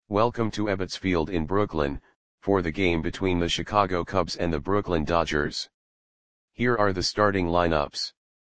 Welcome to Ebbets Field in Brooklyn, for the game between the Chicago Cubs and the Brooklyn Dodgers. Here are the starting lineups.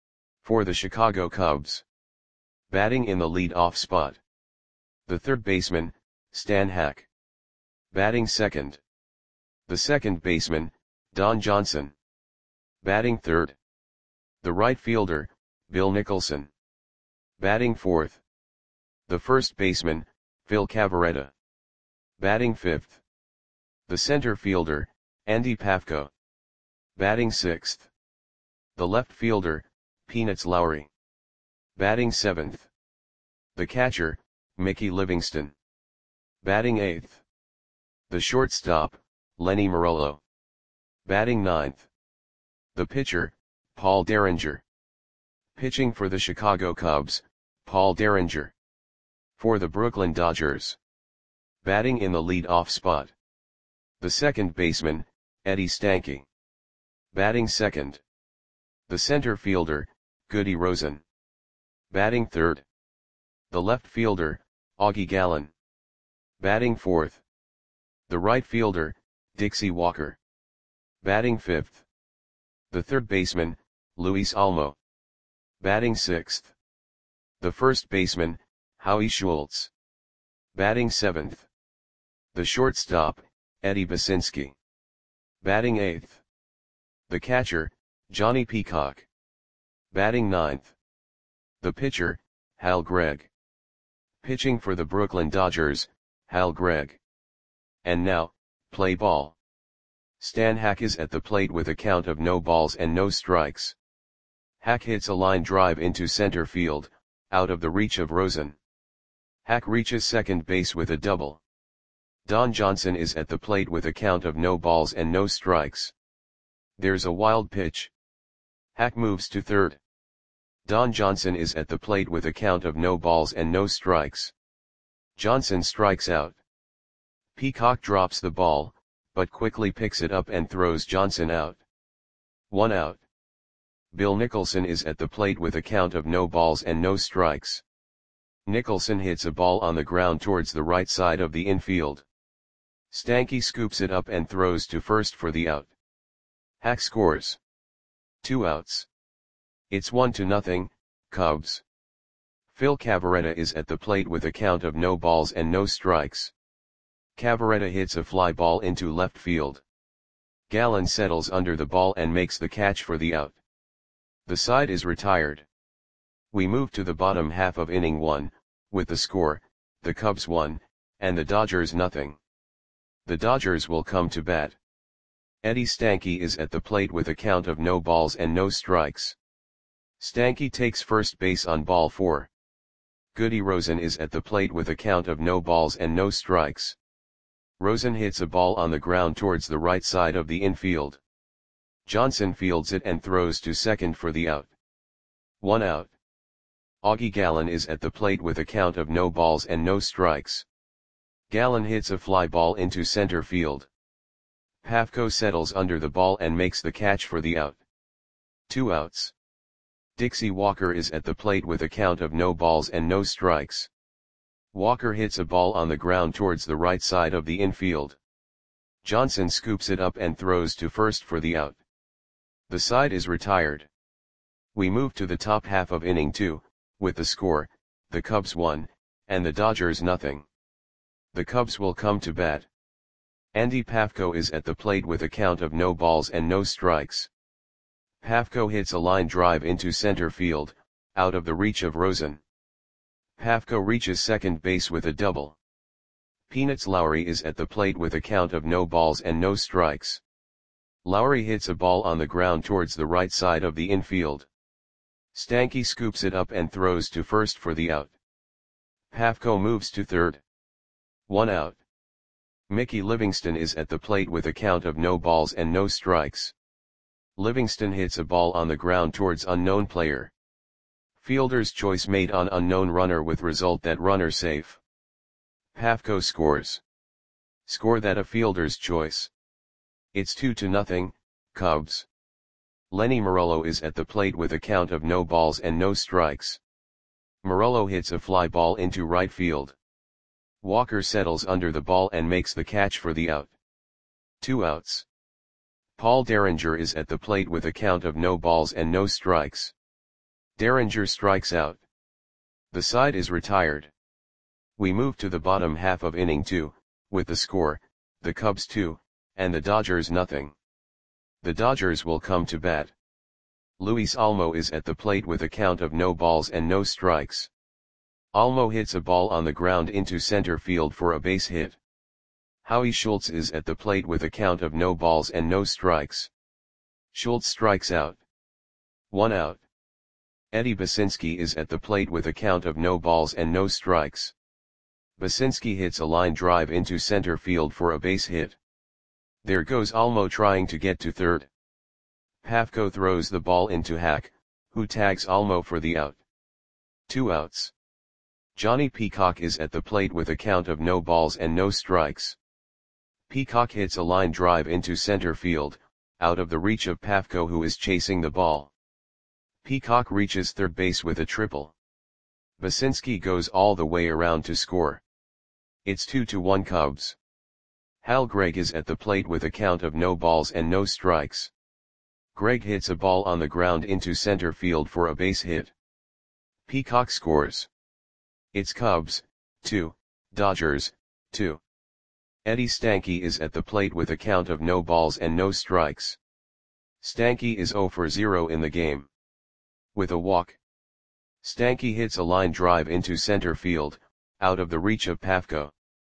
For the Chicago Cubs. Batting in the lead-off spot. The third baseman, Stan Hack. Batting second. The second baseman, Don Johnson. Batting third. The right fielder, Bill Nicholson. Batting fourth. The first baseman, Phil Cavarretta. Batting fifth. The center fielder, Andy Pafko. Batting sixth. The left fielder, Peanuts Lowry. Batting seventh. The catcher, Mickey Livingston. Batting eighth. The shortstop, Lenny Marollo. Batting ninth. The pitcher, Paul Derringer. Pitching for the Chicago Cubs, Paul Derringer. For the Brooklyn Dodgers. Batting in the lead-off spot. The second baseman, Eddie Stanky. Batting second. The center fielder, Goody Rosen. Batting third. The left fielder, Augie Gallen. Batting fourth. The right fielder, Dixie Walker. Batting fifth. The third baseman, Luis Almo. Batting sixth. The first baseman, Howie Schultz. Batting seventh. The shortstop, Eddie Basinski. Batting eighth. The catcher, Johnny Peacock. Batting ninth. The pitcher, Hal Gregg. Pitching for the Brooklyn Dodgers, Hal Gregg. And now, play ball. Stan Hack is at the plate with a count of no balls and no strikes. Hack hits a line drive into center field, out of the reach of Rosen. Hack reaches second base with a double. Don Johnson is at the plate with a count of no balls and no strikes. There's a wild pitch. Hack moves to third. Don Johnson is at the plate with a count of no balls and no strikes. Johnson strikes out. Peacock drops the ball, but quickly picks it up and throws Johnson out. 1 out. Bill Nicholson is at the plate with a count of no balls and no strikes. Nicholson hits a ball on the ground towards the right side of the infield. Stanky scoops it up and throws to first for the out. Hack scores. 2 outs. It's 1-0, Cubs. Phil Cavarretta is at the plate with a count of no balls and no strikes. Cavarretta hits a fly ball into left field. Gallen settles under the ball and makes the catch for the out. The side is retired. We move to the bottom half of inning 1, with the score, the Cubs 1, and the Dodgers 0. The Dodgers will come to bat. Eddie Stanky is at the plate with a count of no balls and no strikes. Stanky takes first base on ball 4. Goody Rosen is at the plate with a count of no balls and no strikes. Rosen hits a ball on the ground towards the right side of the infield. Johnson fields it and throws to second for the out. 1 out. Augie Gallen is at the plate with a count of no balls and no strikes. Gallen hits a fly ball into center field. Pafko settles under the ball and makes the catch for the out. 2 outs. Dixie Walker is at the plate with a count of no balls and no strikes. Walker hits a ball on the ground towards the right side of the infield. Johnson scoops it up and throws to first for the out. The side is retired. We move to the top half of inning 2, with the score, the Cubs 1, and the Dodgers 0. The Cubs will come to bat. Andy Pafko is at the plate with a count of no balls and no strikes. Pafko hits a line drive into center field, out of the reach of Rosen. Pafko reaches second base with a double. Peanuts Lowry is at the plate with a count of no balls and no strikes. Lowry hits a ball on the ground towards the right side of the infield. Stanky scoops it up and throws to first for the out. Pafko moves to third. 1 out. Mickey Livingston is at the plate with a count of no balls and no strikes. Livingston hits a ball on the ground towards unknown player. Fielder's choice made on unknown runner with result that runner safe. Pafko scores. Score that a fielder's choice. It's 2-0, Cubs. Lenny Marollo is at the plate with a count of no balls and no strikes. Marollo hits a fly ball into right field. Walker settles under the ball and makes the catch for the out. 2 outs. Paul Derringer is at the plate with a count of no balls and no strikes. Derringer strikes out. The side is retired. We move to the bottom half of inning 2, with the score, the Cubs 2, and the Dodgers nothing. The Dodgers will come to bat. Luis Olmo is at the plate with a count of no balls and no strikes. Olmo hits a ball on the ground into center field for a base hit. Howie Schultz is at the plate with a count of no balls and no strikes. Schultz strikes out. 1 out. Eddie Basinski is at the plate with a count of no balls and no strikes. Basinski hits a line drive into center field for a base hit. There goes Olmo trying to get to third. Pafko throws the ball into Hack, who tags Olmo for the out. 2 outs. Johnny Peacock is at the plate with a count of no balls and no strikes. Peacock hits a line drive into center field, out of the reach of Pafko, who is chasing the ball. Peacock reaches third base with a triple. Basinski goes all the way around to score. It's 2-1 Cubs. Hal Gregg is at the plate with a count of no balls and no strikes. Gregg hits a ball on the ground into center field for a base hit. Peacock scores. It's Cubs 2, Dodgers 2. Eddie Stanky is at the plate with a count of no balls and no strikes. Stanky is 0 for 0 in the game. With a walk, Stanky hits a line drive into center field, out of the reach of Pafko.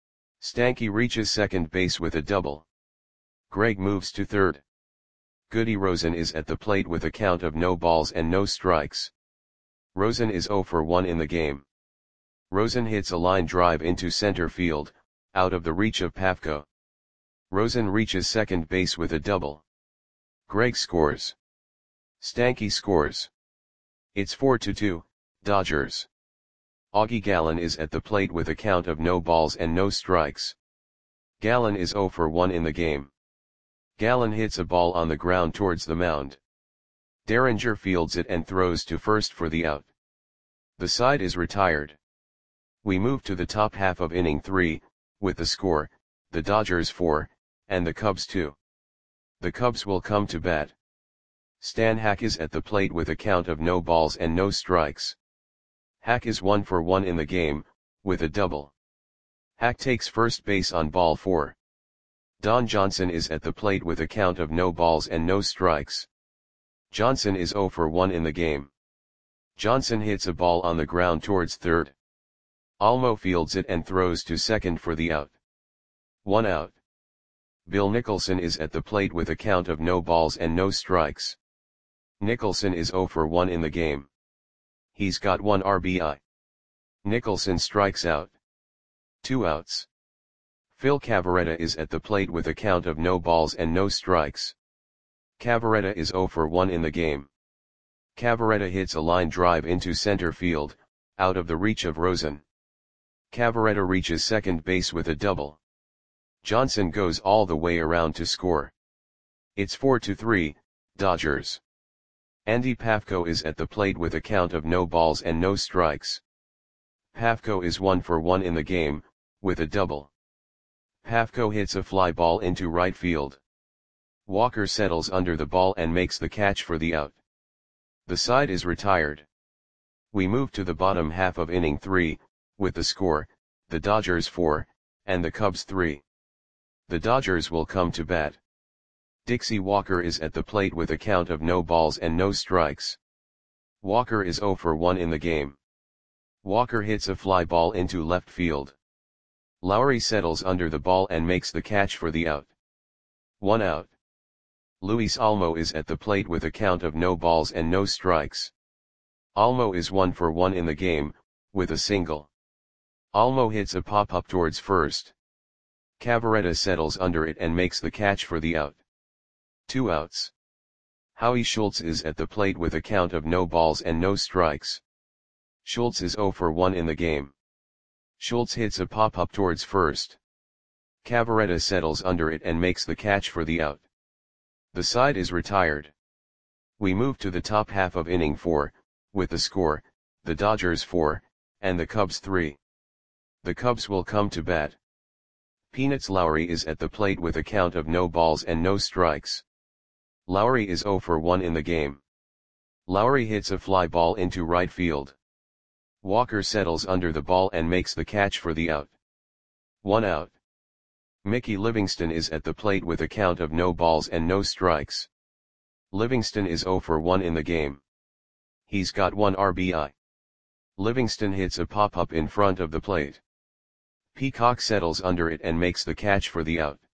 Stanky reaches second base with a double. Gregg moves to third. Goody Rosen is at the plate with a count of no balls and no strikes. Rosen is 0 for 1 in the game. Rosen hits a line drive into center field, out of the reach of Pafko. Rosen reaches second base with a double. Gregg scores. Stanky scores. It's 4-2, Dodgers. Augie Gallen is at the plate with a count of no balls and no strikes. Gallen is 0 for 1 in the game. Gallen hits a ball on the ground towards the mound. Derringer fields it and throws to first for the out. The side is retired. We move to the top half of inning 3, with the score, the Dodgers 4, and the Cubs 2. The Cubs will come to bat. Stan Hack is at the plate with a count of no balls and no strikes. Hack is 1 for 1 in the game, with a double. Hack takes first base on ball 4. Don Johnson is at the plate with a count of no balls and no strikes. Johnson is 0 for 1 in the game. Johnson hits a ball on the ground towards third. Olmo fields it and throws to second for the out. 1 out. Bill Nicholson is at the plate with a count of no balls and no strikes. Nicholson is 0 for 1 in the game. He's got 1 RBI. Nicholson strikes out. 2 outs. Phil Cavarretta is at the plate with a count of no balls and no strikes. Cavarretta is 0 for 1 in the game. Cavarretta hits a line drive into center field, out of the reach of Rosen. Cavarretta reaches second base with a double. Johnson goes all the way around to score. It's 4-3, Dodgers. Andy Pafko is at the plate with a count of no balls and no strikes. Pafko is 1 for 1 in the game, with a double. Pafko hits a fly ball into right field. Walker settles under the ball and makes the catch for the out. The side is retired. We move to the bottom half of inning 3, with the score, the Dodgers 4, and the Cubs 3. The Dodgers will come to bat. Dixie Walker is at the plate with a count of no balls and no strikes. Walker is 0 for 1 in the game. Walker hits a fly ball into left field. Lowry settles under the ball and makes the catch for the out. 1 out. Luis Olmo is at the plate with a count of no balls and no strikes. Olmo is 1 for 1 in the game, with a single. Olmo hits a pop-up towards first. Cavarretta settles under it and makes the catch for the out. 2 outs. Howie Schultz is at the plate with a count of no balls and no strikes. Schultz is 0 for 1 in the game. Schultz hits a pop-up towards first. Cavarretta settles under it and makes the catch for the out. The side is retired. We move to the top half of inning 4, with the score, the Dodgers 4, and the Cubs 3. The Cubs will come to bat. Peanuts Lowry is at the plate with a count of no balls and no strikes. Lowry is 0 for 1 in the game. Lowry hits a fly ball into right field. Walker settles under the ball and makes the catch for the out. 1 out. Mickey Livingston is at the plate with a count of no balls and no strikes. Livingston is 0 for 1 in the game. He's got 1 RBI. Livingston hits a pop-up in front of the plate. Peacock settles under it and makes the catch for the out.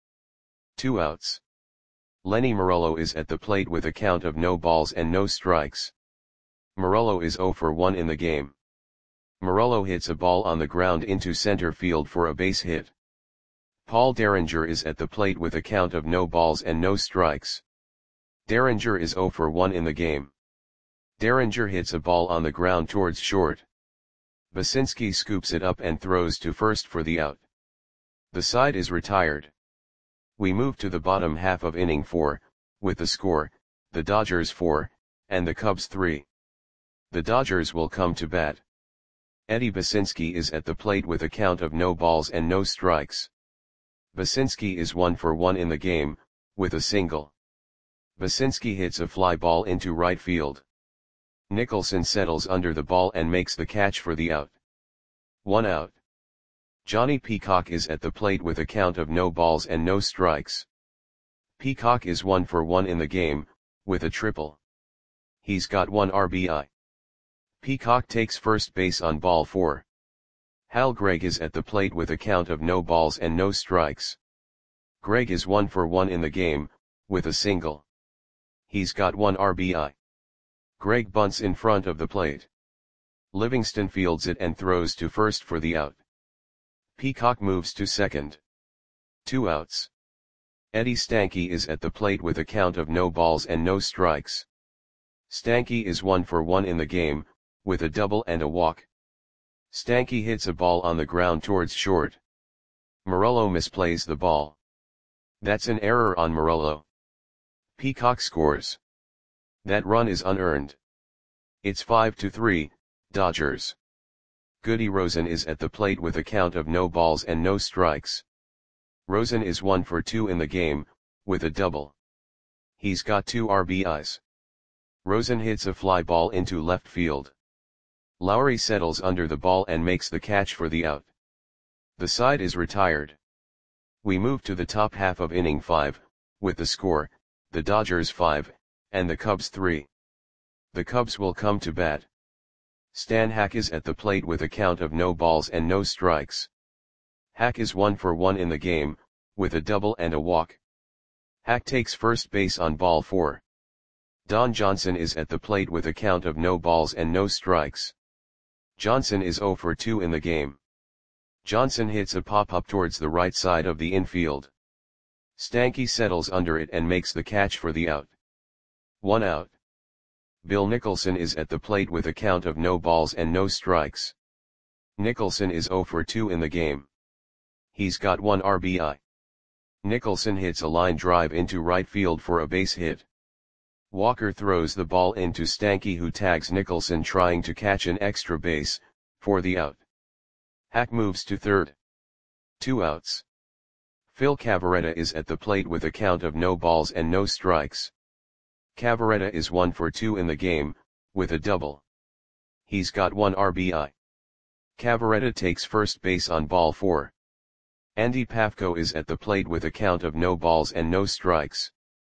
2 outs. Lenny Morello is at the plate with a count of no balls and no strikes. Morello is 0 for 1 in the game. Morello hits a ball on the ground into center field for a base hit. Paul Derringer is at the plate with a count of no balls and no strikes. Derringer is 0 for 1 in the game. Derringer hits a ball on the ground towards short. Basinski scoops it up and throws to first for the out. The side is retired. We move to the bottom half of inning 4, with the score, the Dodgers 4, and the Cubs 3. The Dodgers will come to bat. Eddie Basinski is at the plate with a count of no balls and no strikes. Basinski is 1 for 1 in the game, with a single. Basinski hits a fly ball into right field. Nicholson settles under the ball and makes the catch for the out. 1 out. Johnny Peacock is at the plate with a count of no balls and no strikes. Peacock is 1 for 1 in the game, with a triple. He's got 1 RBI. Peacock takes first base on ball 4. Hal Gregg is at the plate with a count of no balls and no strikes. Gregg is 1 for 1 in the game, with a single. He's got 1 RBI. Gregg bunts in front of the plate. Livingston fields it and throws to first for the out. Peacock moves to second. 2 outs. Eddie Stanky is at the plate with a count of no balls and no strikes. Stanky is 1 for 1 in the game, with a double and a walk. Stanky hits a ball on the ground towards short. Morello misplays the ball. That's an error on Morello. Peacock scores. That run is unearned. It's 5-3, Dodgers. Goody Rosen is at the plate with a count of no balls and no strikes. Rosen is 1 for 2 in the game, with a double. He's got 2 RBIs. Rosen hits a fly ball into left field. Lowry settles under the ball and makes the catch for the out. The side is retired. We move to the top half of inning 5, with the score, the Dodgers 5, and the Cubs 3. The Cubs will come to bat. Stan Hack is at the plate with a count of no balls and no strikes. Hack is 1 for 1 in the game, with a double and a walk. Hack takes first base on ball 4. Don Johnson is at the plate with a count of no balls and no strikes. Johnson is 0 for 2 in the game. Johnson hits a pop-up towards the right side of the infield. Stanky settles under it and makes the catch for the out. 1 out. Bill Nicholson is at the plate with a count of no balls and no strikes. Nicholson is 0 for 2 in the game. He's got 1 RBI. Nicholson hits a line drive into right field for a base hit. Walker throws the ball into Stanky, who tags Nicholson trying to catch an extra base, for the out. Hack moves to third. 2 outs. Phil Cavarretta is at the plate with a count of no balls and no strikes. Cavarretta is 1 for 2 in the game, with a double. He's got 1 RBI. Cavarretta takes first base on ball 4. Andy Pafko is at the plate with a count of no balls and no strikes.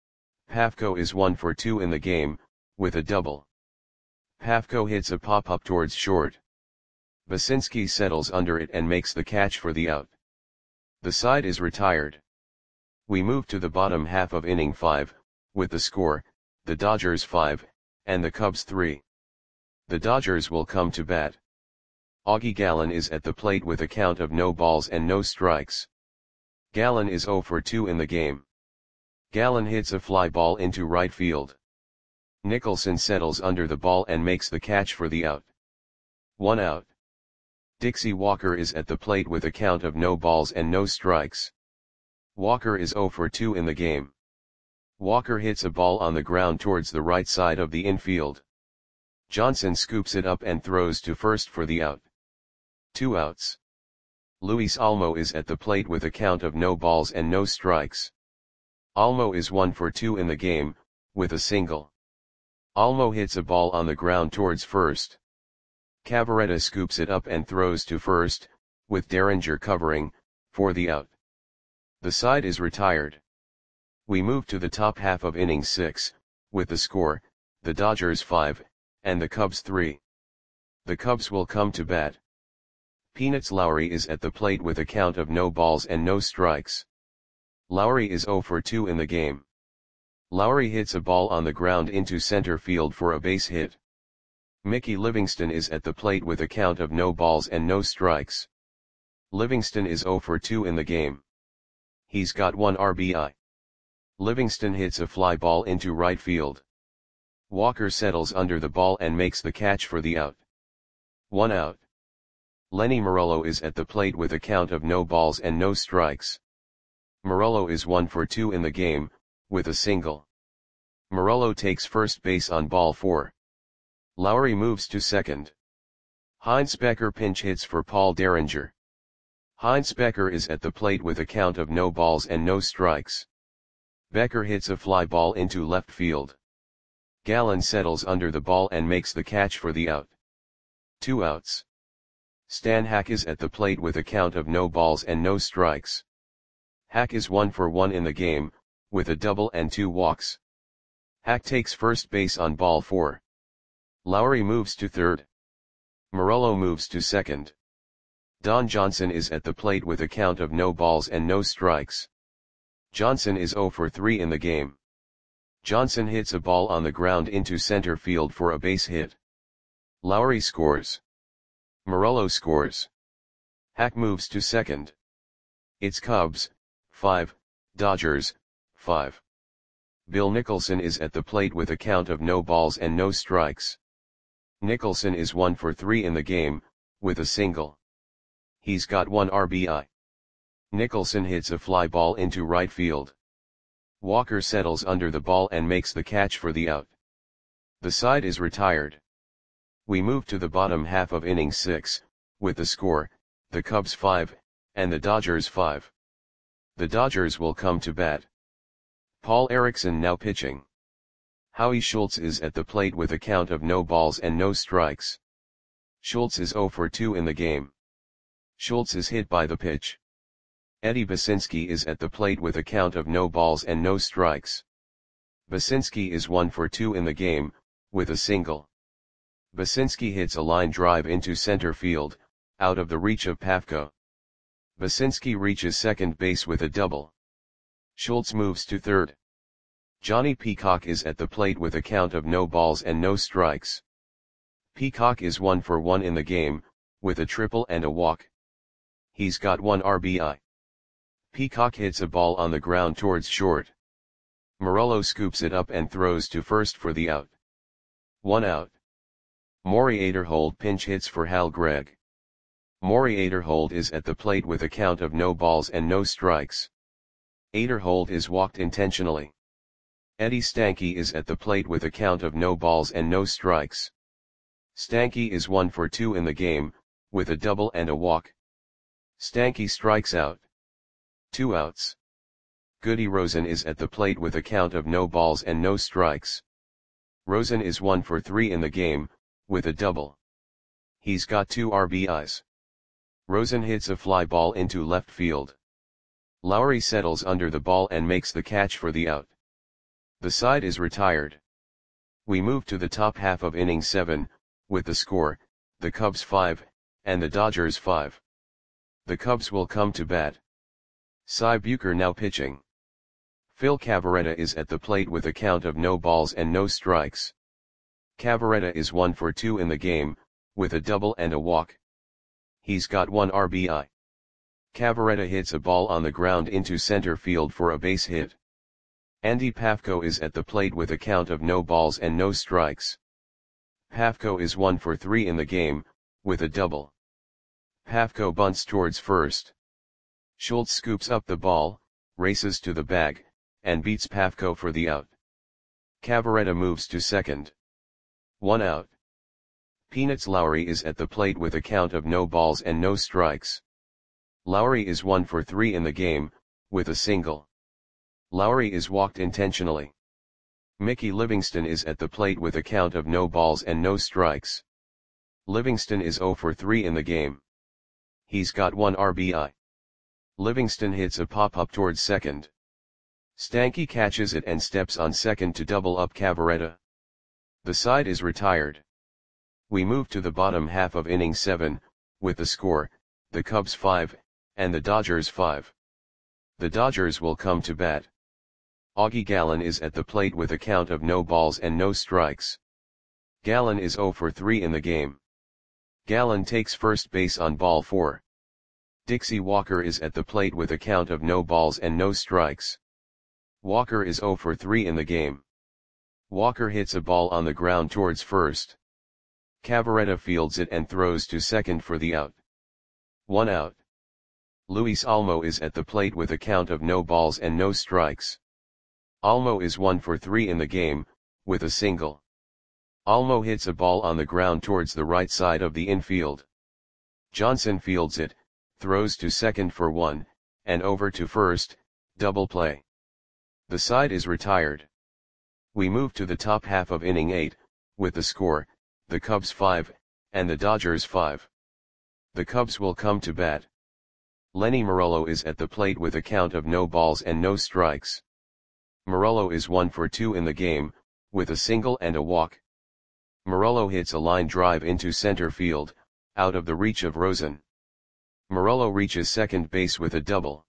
Pafko is 1 for 2 in the game, with a double. Pafko hits a pop-up towards short. Basinski settles under it and makes the catch for the out. The side is retired. We move to the bottom half of inning 5, with the score, the Dodgers 5, and the Cubs 3. The Dodgers will come to bat. Augie Gallen is at the plate with a count of no balls and no strikes. Gallen is 0 for 2 in the game. Gallen hits a fly ball into right field. Nicholson settles under the ball and makes the catch for the out. 1 out. Dixie Walker is at the plate with a count of no balls and no strikes. Walker is 0 for 2 in the game. Walker hits a ball on the ground towards the right side of the infield. Johnson scoops it up and throws to first for the out. 2 outs. Luis Olmo is at the plate with a count of no balls and no strikes. Olmo is 1 for 2 in the game, with a single. Olmo hits a ball on the ground towards first. Cavaretta scoops it up and throws to first, with Derringer covering, for the out. The side is retired. We move to the top half of inning 6, with the score, the Dodgers 5, and the Cubs 3. The Cubs will come to bat. Peanuts Lowry is at the plate with a count of no balls and no strikes. Lowry is 0 for 2 in the game. Lowry hits a ball on the ground into center field for a base hit. Mickey Livingston is at the plate with a count of no balls and no strikes. Livingston is 0 for 2 in the game. He's got 1 RBI. Livingston hits a fly ball into right field. Walker settles under the ball and makes the catch for the out. 1 out. Lenny Morello is at the plate with a count of no balls and no strikes. Morello is 1 for 2 in the game, with a single. Morello takes first base on ball 4. Lowry moves to second. Heinz Becker pinch hits for Paul Derringer. Heinz Becker is at the plate with a count of no balls and no strikes. Becker hits a fly ball into left field. Gallen settles under the ball and makes the catch for the out. 2 outs. Stan Hack is at the plate with a count of no balls and no strikes. Hack is 1 for 1 in the game, with a double and 2 walks. Hack takes first base on ball 4. Lowry moves to third. Morello moves to second. Don Johnson is at the plate with a count of no balls and no strikes. Johnson is 0 for 3 in the game. Johnson hits a ball on the ground into center field for a base hit. Lowry scores. Morello scores. Hack moves to second. It's Cubs, 5, Dodgers, 5. Bill Nicholson is at the plate with a count of no balls and no strikes. Nicholson is 1 for 3 in the game, with a single. He's got 1 RBI. Nicholson hits a fly ball into right field. Walker settles under the ball and makes the catch for the out. The side is retired. We move to the bottom half of inning 6, with the score, the Cubs 5, and the Dodgers 5. The Dodgers will come to bat. Paul Erickson now pitching. Howie Schultz is at the plate with a count of no balls and no strikes. Schultz is 0 for 2 in the game. Schultz is hit by the pitch. Eddie Basinski is at the plate with a count of no balls and no strikes. Basinski is 1 for 2 in the game, with a single. Basinski hits a line drive into center field, out of the reach of Pafko. Basinski reaches second base with a double. Schultz moves to third. Johnny Peacock is at the plate with a count of no balls and no strikes. Peacock is 1 for 1 in the game, with a triple and a walk. He's got 1 RBI. Peacock hits a ball on the ground towards short. Morello scoops it up and throws to first for the out. 1 out. Maury Aderhold pinch hits for Hal Gregg. Maury Aderhold is at the plate with a count of no balls and no strikes. Aderhold is walked intentionally. Eddie Stanky is at the plate with a count of no balls and no strikes. Stanky is 1 for 2 in the game, with a double and a walk. Stanky strikes out. 2 outs. Goody Rosen is at the plate with a count of no balls and no strikes. Rosen is 1 for 3 in the game, with a double. He's got 2 RBIs. Rosen hits a fly ball into left field. Lowry settles under the ball and makes the catch for the out. The side is retired. We move to the top half of inning 7, with the score, the Cubs 5, and the Dodgers 5. The Cubs will come to bat. Cy Bucher now pitching. Phil Cavaretta is at the plate with a count of no balls and no strikes. Cavaretta is 1 for 2 in the game, with a double and a walk. He's got 1 RBI. Cavaretta hits a ball on the ground into center field for a base hit. Andy Pafko is at the plate with a count of no balls and no strikes. Pafko is 1 for 3 in the game, with a double. Pafko bunts towards first. Schultz scoops up the ball, races to the bag, and beats Pafko for the out. Cavaretta moves to second. 1 out. Peanuts Lowry is at the plate with a count of no balls and no strikes. Lowry is 1 for 3 in the game, with a single. Lowry is walked intentionally. Mickey Livingston is at the plate with a count of no balls and no strikes. Livingston is 0 for 3 in the game. He's got 1 RBI. Livingston hits a pop-up towards second. Stanky catches it and steps on second to double up Cavaretta. The side is retired. We move to the bottom half of inning 7, with the score, the Cubs 5, and the Dodgers 5. The Dodgers will come to bat. Augie Gallen is at the plate with a count of no balls and no strikes. Gallen is 0 for 3 in the game. Gallen takes first base on ball 4. Dixie Walker is at the plate with a count of no balls and no strikes. Walker is 0 for 3 in the game. Walker hits a ball on the ground towards first. Cavaretta fields it and throws to second for the out. 1 out. Luis Almo is at the plate with a count of no balls and no strikes. Almo is 1 for 3 in the game, with a single. Almo hits a ball on the ground towards the right side of the infield. Johnson fields it, throws to second for 1, and over to first, double play. The side is retired. We move to the top half of inning 8, with the score, the Cubs 5, and the Dodgers 5. The Cubs will come to bat. Lenny Morello is at the plate with a count of no balls and no strikes. Morello is 1 for 2 in the game, with a single and a walk. Morello hits a line drive into center field, out of the reach of Rosen. Morello reaches second base with a double.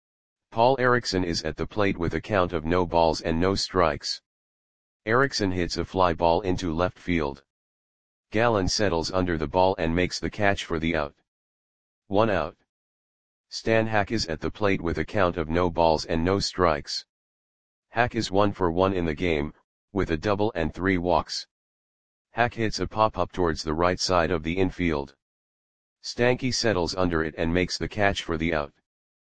Paul Erickson is at the plate with a count of no balls and no strikes. Erickson hits a fly ball into left field. Gallen settles under the ball and makes the catch for the out. 1 out. Stan Hack is at the plate with a count of no balls and no strikes. Hack is 1 for 1 in the game, with a double and 3 walks. Hack hits a pop-up towards the right side of the infield. Stanky settles under it and makes the catch for the out.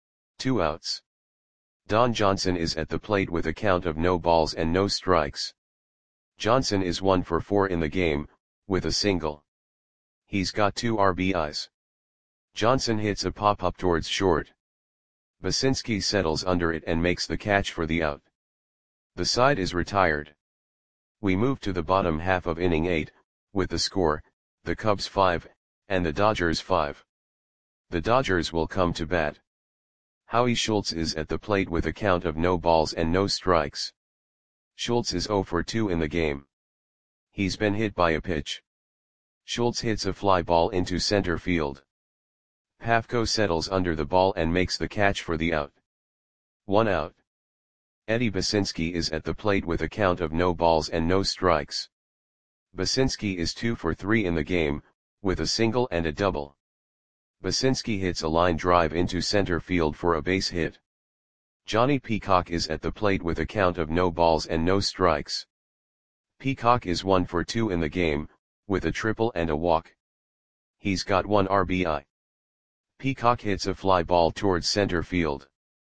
2 outs. Don Johnson is at the plate with a count of no balls and no strikes. Johnson is 1 for 4 in the game, with a single. He's got 2 RBIs. Johnson hits a pop-up towards short. Basinski settles under it and makes the catch for the out. The side is retired. We move to the bottom half of inning 8, with the score, the Cubs 5, and the Dodgers 5. The Dodgers will come to bat. Howie Schultz is at the plate with a count of no balls and no strikes. Schultz is 0 for 2 in the game. He's been hit by a pitch. Schultz hits a fly ball into center field. Pafko settles under the ball and makes the catch for the out. 1 out. Eddie Basinski is at the plate with a count of no balls and no strikes. Basinski is 2 for 3 in the game, with a single and a double. Basinski hits a line drive into center field for a base hit. Johnny Peacock is at the plate with a count of no balls and no strikes. Peacock is 1 for 2 in the game, with a triple and a walk. He's got 1 RBI. Peacock hits a fly ball towards center field.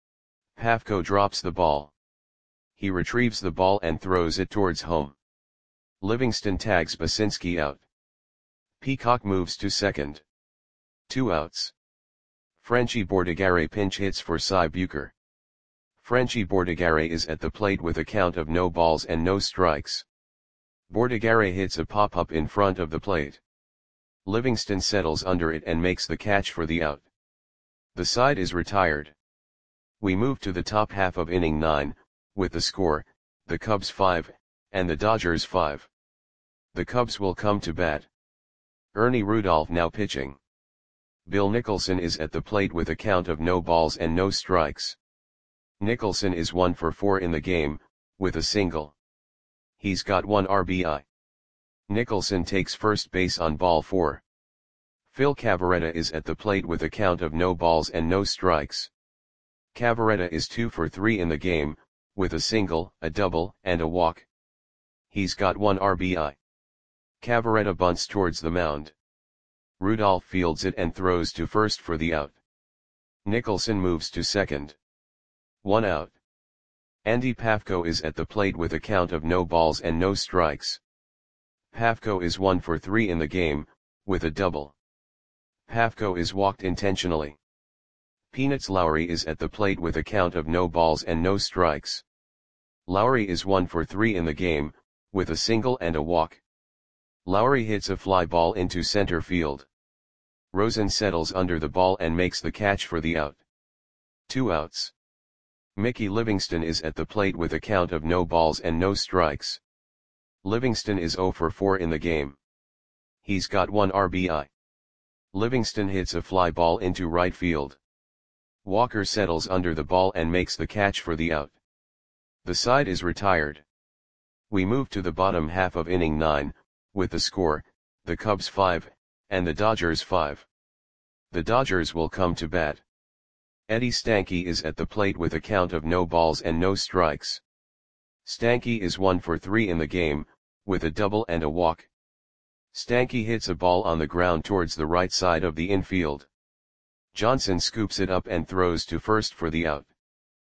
Pafko drops the ball. He retrieves the ball and throws it towards home. Livingston tags Basinski out. Peacock moves to second. 2 outs. Frenchie Bordigare pinch hits for Cy Bucher. Frenchie Bordigare is at the plate with a count of no balls and no strikes. Bordigare hits a pop-up in front of the plate. Livingston settles under it and makes the catch for the out. The side is retired. We move to the top half of inning 9, with the score, the Cubs 5, and the Dodgers 5. The Cubs will come to bat. Ernie Rudolph now pitching. Bill Nicholson is at the plate with a count of no balls and no strikes. Nicholson is 1 for 4 in the game, with a single. He's got 1 RBI. Nicholson takes first base on ball 4. Phil Cavaretta is at the plate with a count of no balls and no strikes. Cavaretta is 2 for 3 in the game, with a single, a double, and a walk. He's got 1 RBI. Cavaretta bunts towards the mound. Rudolph fields it and throws to first for the out. Nicholson moves to second. 1 out. Andy Pafko is at the plate with a count of no balls and no strikes. Pafko is 1 for 3 in the game, with a double. Pafko is walked intentionally. Peanuts Lowry is at the plate with a count of no balls and no strikes. Lowry is 1 for 3 in the game, with a single and a walk. Lowry hits a fly ball into center field. Rosen settles under the ball and makes the catch for the out. 2 outs. Mickey Livingston is at the plate with a count of no balls and no strikes. Livingston is 0 for 4 in the game. He's got 1 RBI. Livingston hits a fly ball into right field. Walker settles under the ball and makes the catch for the out. The side is retired. We move to the bottom half of inning 9, with the score, the Cubs 5, and the Dodgers 5. The Dodgers will come to bat. Eddie Stanky is at the plate with a count of no balls and no strikes. Stanky is 1 for 3 in the game, with a double and a walk. Stanky hits a ball on the ground towards the right side of the infield. Johnson scoops it up and throws to first for the out.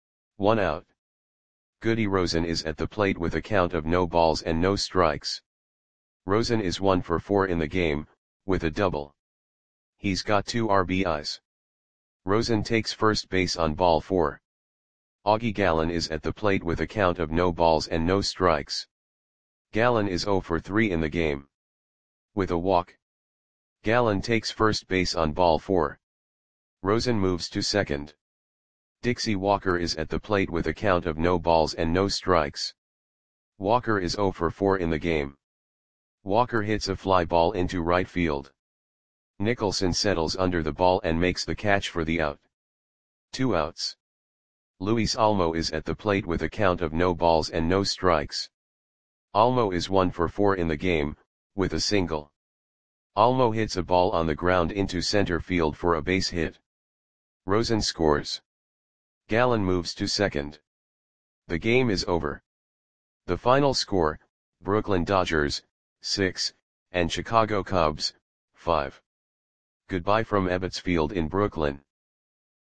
1 out. Goody Rosen is at the plate with a count of no balls and no strikes. Rosen is 1 for 4 in the game, with a double. He's got 2 RBIs. Rosen takes first base on ball 4. Augie Gallen is at the plate with a count of no balls and no strikes. Gallen is 0 for 3 in the game. With a walk. Gallen takes first base on ball 4. Rosen moves to second. Dixie Walker is at the plate with a count of no balls and no strikes. Walker is 0 for 4 in the game. Walker hits a fly ball into right field. Nicholson settles under the ball and makes the catch for the out. 2 outs. Luis Olmo is at the plate with a count of no balls and no strikes. Olmo is 1 for 4 in the game, with a single. Olmo hits a ball on the ground into center field for a base hit. Rosen scores. Gallen moves to second. The game is over. The final score, Brooklyn Dodgers, 6, and Chicago Cubs, 5. Goodbye from Ebbets Field in Brooklyn.